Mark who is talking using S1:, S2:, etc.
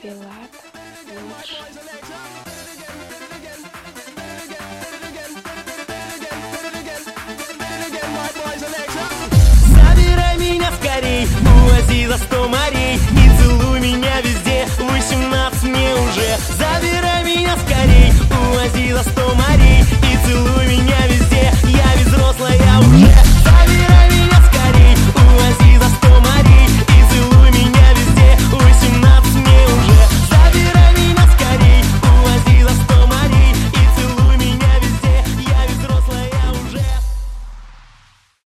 S1: Пилат лучше.
S2: Забирай меня скорей, увози за 100 морей.